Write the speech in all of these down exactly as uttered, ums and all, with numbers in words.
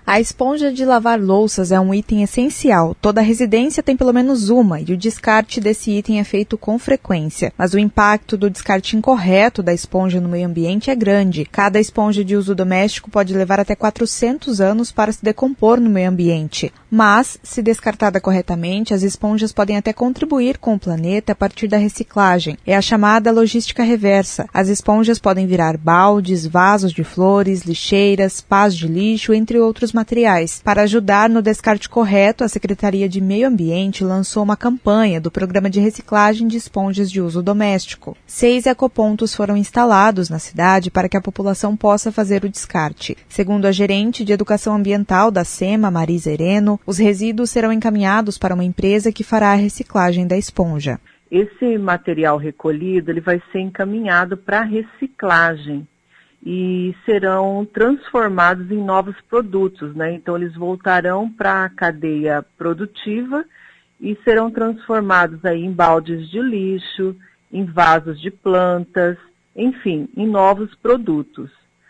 A esponja de lavar louças é um item essencial. Toda residência tem pelo menos uma e o descarte desse item é feito com frequência. Mas o impacto do descarte incorreto da esponja no meio ambiente é grande. Cada esponja de uso doméstico pode levar até quatrocentos anos para se decompor no meio ambiente. Mas, se descartada corretamente, as esponjas podem até contribuir com o planeta a partir da reciclagem. É a chamada logística reversa. As esponjas podem virar baldes, vasos de flores, lixeiras, pás de lixo, entre outros materiais. Para ajudar no descarte correto, a Secretaria de Meio Ambiente lançou uma campanha do Programa de Reciclagem de Esponjas de Uso Doméstico. Seis ecopontos foram instalados na cidade para que a população possa fazer o descarte. Segundo a gerente de Educação Ambiental da SEMA, Marisa Hereno, os resíduos serão encaminhados para uma empresa que fará a reciclagem da esponja. Esse material recolhido ele vai ser encaminhado para reciclagem e serão transformados em novos produtos, né? Então eles voltarão para a cadeia produtiva e serão transformados aí em baldes de lixo, em vasos de plantas, enfim, em novos produtos.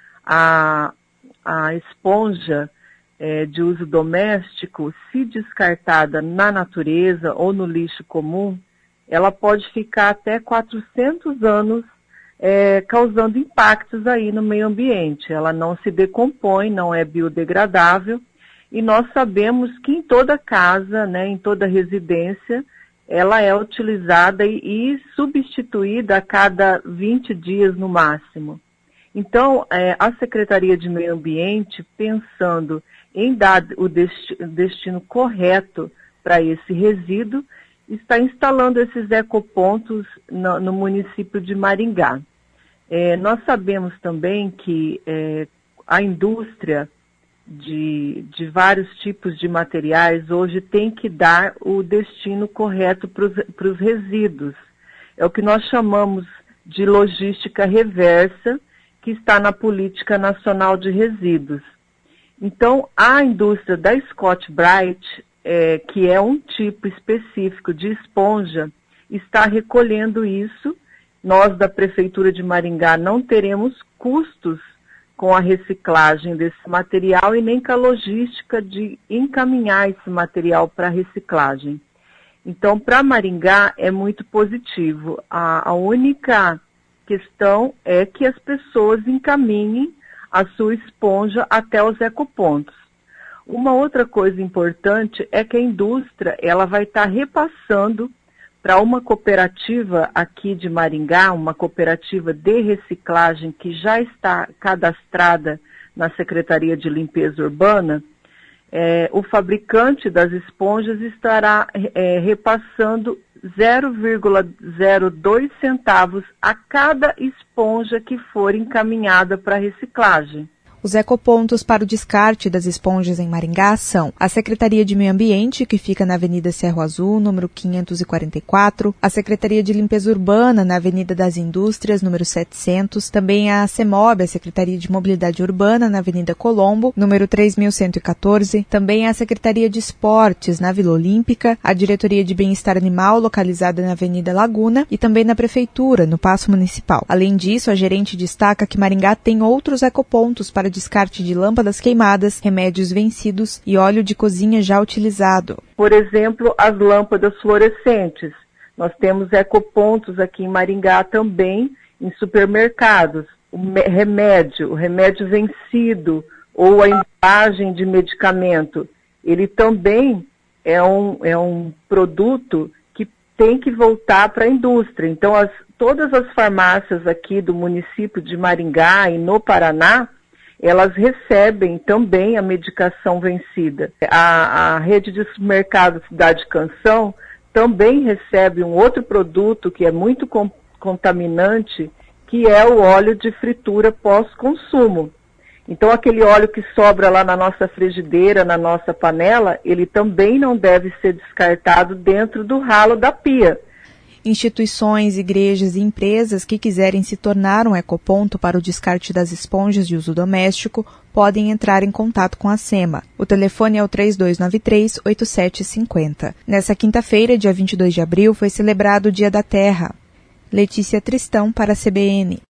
A, a esponja é, de uso doméstico, se descartada na natureza ou no lixo comum, ela pode ficar até quatrocentos anos É, causando impactos aí no meio ambiente. Ela não se decompõe, não é biodegradável, e nós sabemos que em toda casa, né, em toda residência, ela é utilizada e, e substituída a cada vinte dias no máximo. Então, é, a Secretaria de Meio Ambiente, pensando em dar o desti- destino correto para esse resíduo, está instalando esses ecopontos no, no município de Maringá. É, nós sabemos também que é, a indústria de, de vários tipos de materiais hoje tem que dar o destino correto para os resíduos. É o que nós chamamos de logística reversa, que está na Política Nacional de Resíduos. Então, a indústria da Scott-Brite, É, que é um tipo específico de esponja, está recolhendo isso. Nós, da Prefeitura de Maringá, não teremos custos com a reciclagem desse material e nem com a logística de encaminhar esse material para reciclagem. Então, para Maringá é muito positivo. A, a única questão é que as pessoas encaminhem a sua esponja até os ecopontos. Uma outra coisa importante é que a indústria ela vai estar repassando para uma cooperativa aqui de Maringá, uma cooperativa de reciclagem que já está cadastrada na Secretaria de Limpeza Urbana. É, o fabricante das esponjas estará é, repassando zero vírgula zero dois centavos a cada esponja que for encaminhada para reciclagem. Os ecopontos para o descarte das esponjas em Maringá são a Secretaria de Meio Ambiente, que fica na Avenida Cerro Azul, número quinhentos e quarenta e quatro, a Secretaria de Limpeza Urbana, na Avenida das Indústrias, número setecentos, também a CEMOB, a Secretaria de Mobilidade Urbana, na Avenida Colombo, número três mil cento e quatorze, também a Secretaria de Esportes, na Vila Olímpica, a Diretoria de Bem-Estar Animal, localizada na Avenida Laguna, e também na Prefeitura, no Paço Municipal. Além disso, a gerente destaca que Maringá tem outros ecopontos para descarte de lâmpadas queimadas, remédios vencidos e óleo de cozinha já utilizado. Por exemplo, as lâmpadas fluorescentes. Nós temos ecopontos aqui em Maringá também, em supermercados. O remédio, o remédio vencido ou a embalagem de medicamento, ele também é um, é um produto que tem que voltar para a indústria. Então, as, todas as farmácias aqui do município de Maringá e no Paraná, elas recebem também a medicação vencida. A, a rede de supermercados Cidade Canção também recebe um outro produto que é muito com, contaminante, que é o óleo de fritura pós-consumo. Então, aquele óleo que sobra lá na nossa frigideira, na nossa panela, ele também não deve ser descartado dentro do ralo da pia. Instituições, igrejas e empresas que quiserem se tornar um ecoponto para o descarte das esponjas de uso doméstico podem entrar em contato com a SEMA. O telefone é o três dois nove três, oito sete cinco zero. Nessa quinta-feira, dia vinte e dois de abril, foi celebrado o Dia da Terra. Letícia Tristão para a C B N.